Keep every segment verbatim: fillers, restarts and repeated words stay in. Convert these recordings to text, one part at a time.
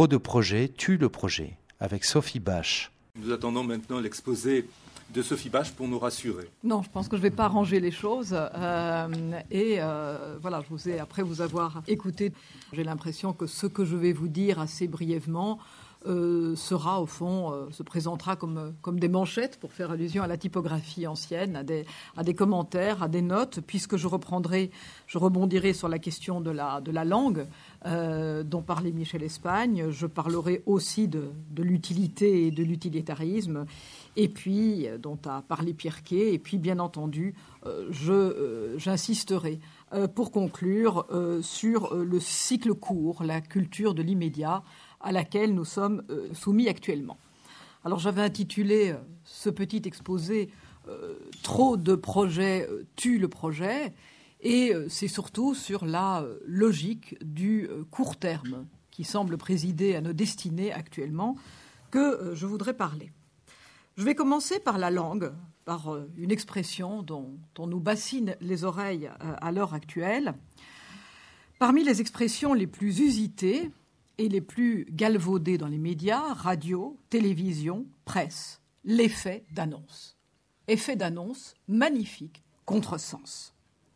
Trop de projets tuent le projet, avec Sophie Bache. Nous attendons maintenant l'exposé de Sophie Bache pour nous rassurer. Non, je pense que je ne vais pas arranger les choses. Euh, et euh, voilà, je vous ai, après vous avoir écouté, j'ai l'impression que ce que je vais vous dire assez brièvement euh, sera, au fond, euh, se présentera comme, comme des manchettes, pour faire allusion à la typographie ancienne, à des, à des commentaires, à des notes, puisque je reprendrai, je rebondirai sur la question de la, de la langue euh, dont parlait Michel Espagne. Je parlerai aussi de, de l'utilité et de l'utilitarisme, et puis dont a parlé Pierre Quay, et puis bien entendu, euh, je, euh, j'insisterai euh, pour conclure euh, sur euh, le cycle court, la culture de l'immédiat à laquelle nous sommes euh, soumis actuellement. Alors j'avais intitulé euh, ce petit exposé euh, « Trop de projets euh, tuent le projet », et euh, c'est surtout sur la euh, logique du euh, court terme qui semble présider à nos destinées actuellement que euh, je voudrais parler. Je vais commencer par la langue, par une expression dont on nous bassine les oreilles à l'heure actuelle. Parmi les expressions les plus usitées et les plus galvaudées dans les médias, radio, télévision, presse, l'effet d'annonce. Effet d'annonce, magnifique contresens.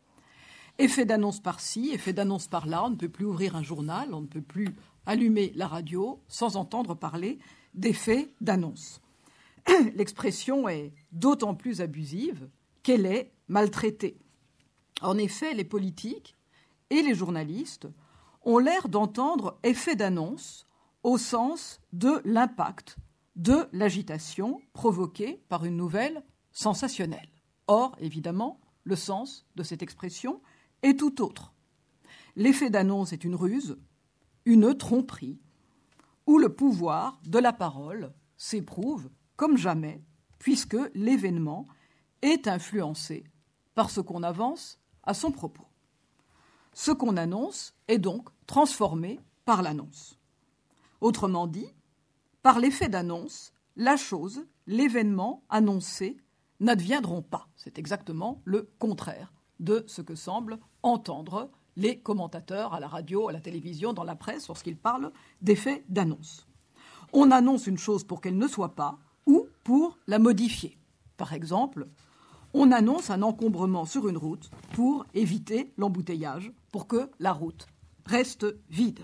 Effet d'annonce par-ci, effet d'annonce par-là, on ne peut plus ouvrir un journal, on ne peut plus allumer la radio sans entendre parler d'effet d'annonce. L'expression est d'autant plus abusive qu'elle est maltraitée. En effet, les politiques et les journalistes ont l'air d'entendre effet d'annonce au sens de l'impact de l'agitation provoquée par une nouvelle sensationnelle. Or, évidemment, le sens de cette expression est tout autre. L'effet d'annonce est une ruse, une tromperie, où le pouvoir de la parole s'éprouve comme jamais, puisque l'événement est influencé par ce qu'on avance à son propos. Ce qu'on annonce est donc transformé par l'annonce. Autrement dit, par l'effet d'annonce, la chose, l'événement annoncé n'adviendront pas. C'est exactement le contraire de ce que semblent entendre les commentateurs à la radio, à la télévision, dans la presse, lorsqu'ils parlent d'effet d'annonce. On annonce une chose pour qu'elle ne soit pas, ou pour la modifier. Par exemple, on annonce un encombrement sur une route pour éviter l'embouteillage, pour que la route reste vide.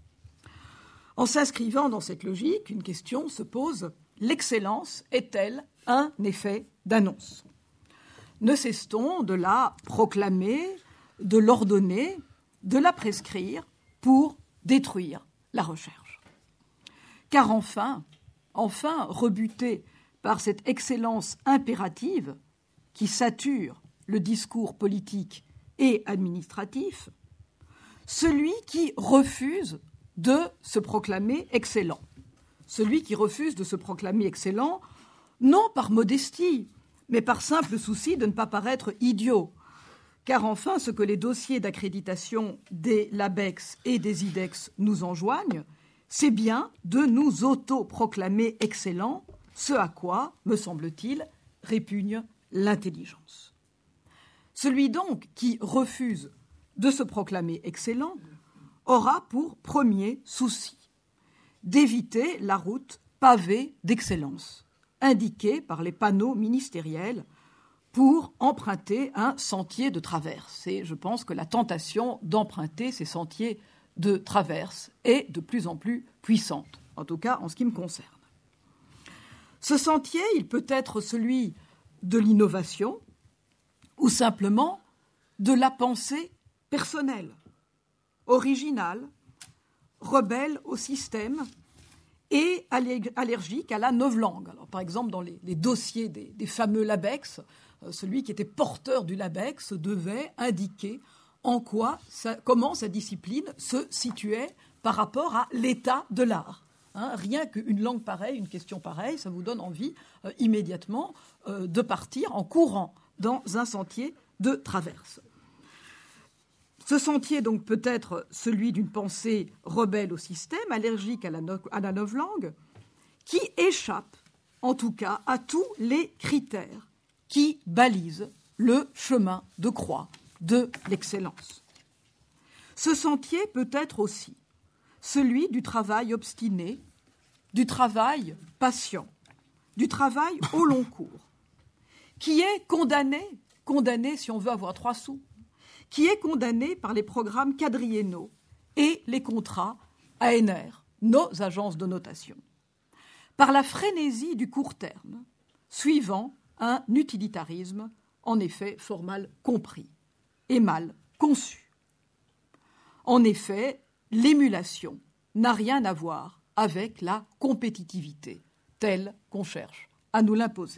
En s'inscrivant dans cette logique, une question se pose: l'excellence est-elle un effet d'annonce ? Ne cesse-t-on de la proclamer, de l'ordonner, de la prescrire pour détruire la recherche ? Car enfin, Enfin, rebuté par cette excellence impérative qui sature le discours politique et administratif, celui qui refuse de se proclamer excellent, celui qui refuse de se proclamer excellent, non par modestie, mais par simple souci de ne pas paraître idiot, car enfin, ce que les dossiers d'accréditation des LABEX et des IDEX nous enjoignent, c'est bien de nous auto-proclamer excellents, ce à quoi, me semble-t-il, répugne l'intelligence. Celui donc qui refuse de se proclamer excellent aura pour premier souci d'éviter la route pavée d'excellence, indiquée par les panneaux ministériels pour emprunter un sentier de traverse. Et je pense que la tentation d'emprunter ces sentiers de traverse est de plus en plus puissante, en tout cas en ce qui me concerne. Ce sentier, il peut être celui de l'innovation ou simplement de la pensée personnelle, originale, rebelle au système et allergique à la novlangue. Alors, par exemple, dans les, les dossiers des, des fameux LABEX, euh, celui qui était porteur du LABEX devait indiquer en quoi, ça, comment sa discipline se situait par rapport à l'état de l'art. Hein, rien qu'une langue pareille, une question pareille, ça vous donne envie euh, immédiatement euh, de partir en courant dans un sentier de traverse. Ce sentier, donc, peut être celui d'une pensée rebelle au système, allergique à la, no- à la novlangue, qui échappe, en tout cas, à tous les critères qui balisent le chemin de croix de l'excellence. Ce sentier peut être aussi celui du travail obstiné, du travail patient, du travail au long cours, qui est condamné, condamné si on veut avoir trois sous, qui est condamné par les programmes quadriennaux et les contrats A N R, nos agences de notation, par la frénésie du court terme, suivant un utilitarisme en effet fort mal compris et mal conçu. En effet, l'émulation n'a rien à voir avec la compétitivité telle qu'on cherche à nous l'imposer.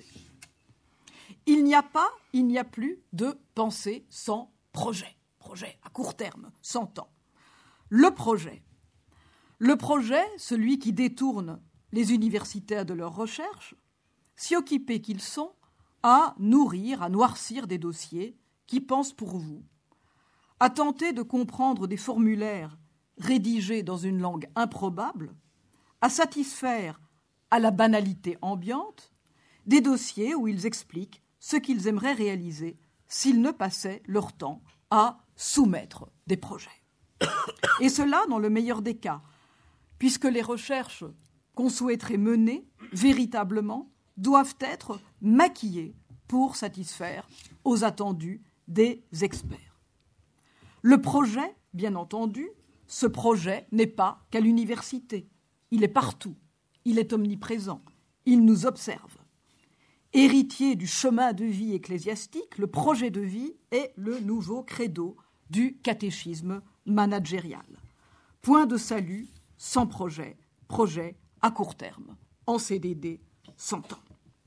Il n'y a pas, il n'y a plus de pensée sans projet, projet à court terme, s'entend. Le projet, le projet, celui qui détourne les universitaires de leurs recherches, si occupés qu'ils sont à nourrir, à noircir des dossiers qui pensent pour vous, à tenter de comprendre des formulaires rédigés dans une langue improbable, à satisfaire à la banalité ambiante des dossiers où ils expliquent ce qu'ils aimeraient réaliser s'ils ne passaient leur temps à soumettre des projets. Et cela dans le meilleur des cas, puisque les recherches qu'on souhaiterait mener véritablement doivent être maquillées pour satisfaire aux attendus des experts. Le projet, bien entendu, ce projet n'est pas qu'à l'université. Il est partout, il est omniprésent, il nous observe. Héritier du chemin de vie ecclésiastique, le projet de vie est le nouveau credo du catéchisme managérial. Point de salut sans projet, projet à court terme, en C D D, cent ans.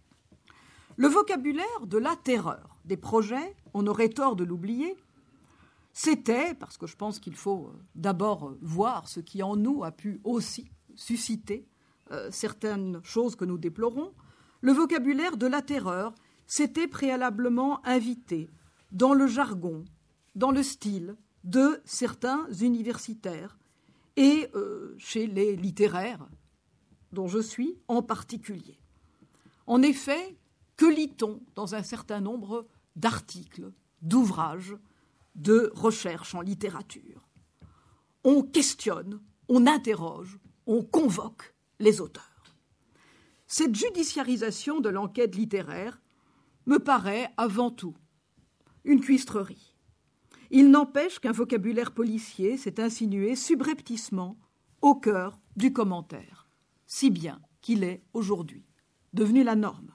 Le vocabulaire de la terreur des projets, on aurait tort de l'oublier, c'était, parce que je pense qu'il faut d'abord voir ce qui en nous a pu aussi susciter euh, certaines choses que nous déplorons, le vocabulaire de la terreur s'était préalablement invité dans le jargon, dans le style de certains universitaires et euh, chez les littéraires, dont je suis en particulier. En effet, que lit-on dans un certain nombre d'articles, d'ouvrages, de recherches en littérature? On questionne, on interroge, on convoque les auteurs. Cette judiciarisation de l'enquête littéraire me paraît avant tout une cuistrerie. Il n'empêche qu'un vocabulaire policier s'est insinué subrepticement au cœur du commentaire, si bien qu'il est aujourd'hui devenu la norme.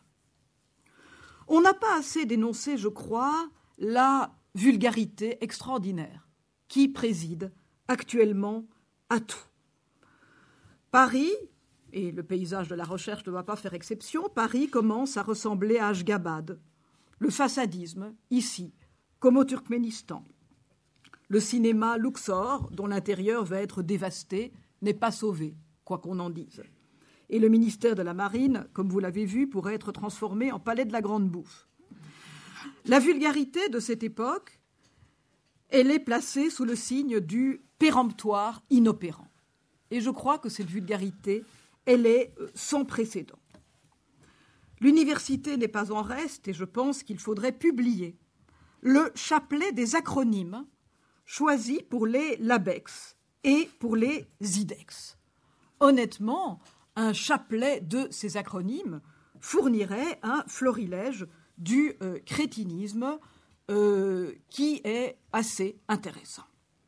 On n'a pas assez dénoncé, je crois, la vulgarité extraordinaire qui préside actuellement à tout. Paris, et le paysage de la recherche ne va pas faire exception, Paris commence à ressembler à Ashgabad. Le façadisme, ici, comme au Turkménistan. Le cinéma Luxor, dont l'intérieur va être dévasté, n'est pas sauvé, quoi qu'on en dise. Et le ministère de la Marine, comme vous l'avez vu, pourrait être transformé en palais de la grande bouffe. La vulgarité de cette époque, elle est placée sous le signe du péremptoire inopérant. Et je crois que cette vulgarité, elle est sans précédent. L'université n'est pas en reste et je pense qu'il faudrait publier le chapelet des acronymes choisis pour les LABEX et pour les IDEX. Honnêtement, un chapelet de ces acronymes fournirait un florilège du euh, crétinisme euh, qui est assez intéressant.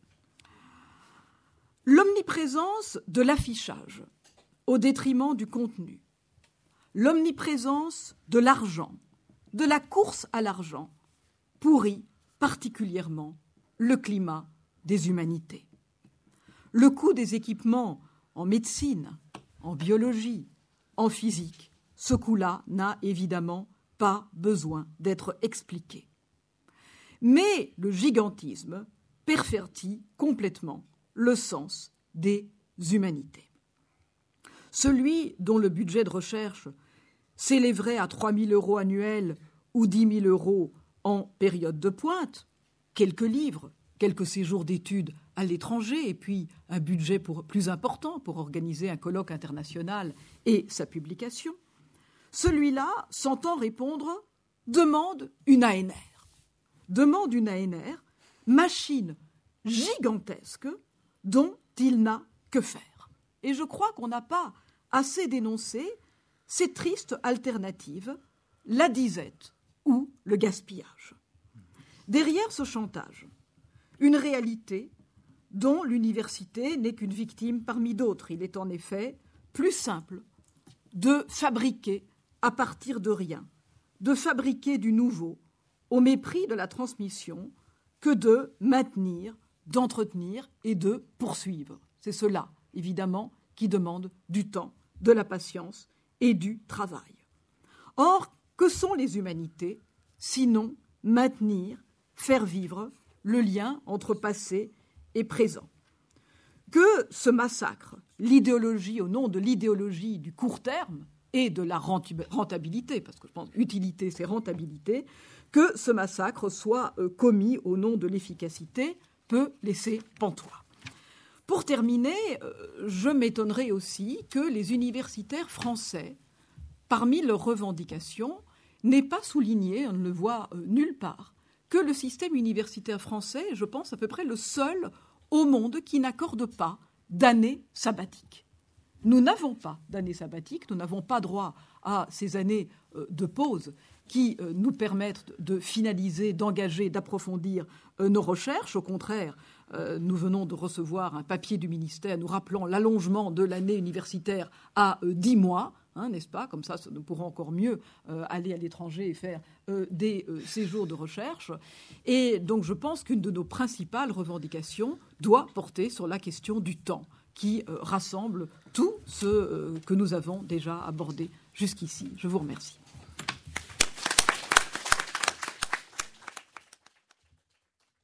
L'omniprésence de l'affichage au détriment du contenu, l'omniprésence de l'argent, de la course à l'argent, pourrit particulièrement le climat des humanités. Le coût des équipements en médecine, en biologie, en physique, ce coût-là n'a évidemment pas besoin d'être expliqué. Mais le gigantisme pervertit complètement le sens des humanités. Celui dont le budget de recherche s'élèverait à trois mille euros annuels ou dix mille euros en période de pointe, quelques livres, quelques séjours d'études à l'étranger et puis un budget pour, plus important pour organiser un colloque international et sa publication, celui-là, s'entend répondre, demande une A N R. Demande une A N R, machine gigantesque dont il n'a que faire ? Et je crois qu'on n'a pas assez dénoncé ces tristes alternatives, la disette ou le gaspillage. Derrière ce chantage, une réalité dont l'université n'est qu'une victime parmi d'autres. Il est en effet plus simple de fabriquer à partir de rien, de fabriquer du nouveau au mépris de la transmission que de maintenir, d'entretenir et de poursuivre. C'est cela, évidemment, qui demande du temps, de la patience et du travail. Or, que sont les humanités, sinon maintenir, faire vivre le lien entre passé et présent ? Que ce massacre, l'idéologie au nom de l'idéologie du court terme et de la rentabilité, parce que je pense utilité c'est rentabilité, que ce massacre soit commis au nom de l'efficacité peut laisser pantois. Pour terminer, je m'étonnerais aussi que les universitaires français, parmi leurs revendications, n'aient pas souligné, on ne le voit nulle part, que le système universitaire français est, je pense, à peu près le seul au monde qui n'accorde pas d'année sabbatique. Nous n'avons pas d'année sabbatique, nous n'avons pas droit à ces années de pause qui nous permettent de finaliser, d'engager, d'approfondir nos recherches. Au contraire, nous venons de recevoir un papier du ministère nous rappelant l'allongement de l'année universitaire à dix mois, hein, n'est-ce pas ? Comme ça, nous pourrons encore mieux aller à l'étranger et faire des séjours de recherche. Et donc, je pense qu'une de nos principales revendications doit porter sur la question du temps, qui rassemble tout ce que nous avons déjà abordé jusqu'ici. Je vous remercie.